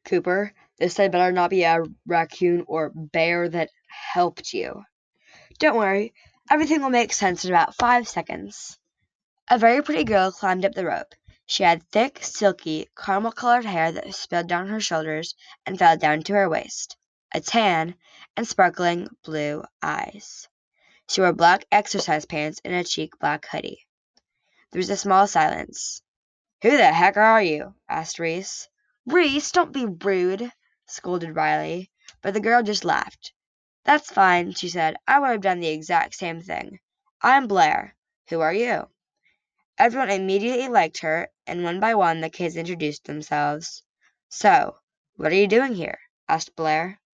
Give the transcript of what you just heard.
Cooper, this had better not be a raccoon or bear that helped you. Don't worry, everything will make sense in about 5 seconds. A very pretty girl climbed up the rope. She had thick, silky, caramel-colored hair that spilled down her shoulders and fell down to her waist, a tan, and sparkling blue eyes. She wore black exercise pants and a cheap black hoodie. There was a small silence. "Who the heck are you?" asked Reese. "Reese, don't be rude," scolded Riley, but the girl just laughed. "That's fine," she said. "I would have done the exact same thing. I'm Blair. Who are you?" Everyone immediately liked her, and one by one the kids introduced themselves. "So, what are you doing here?" asked Blair.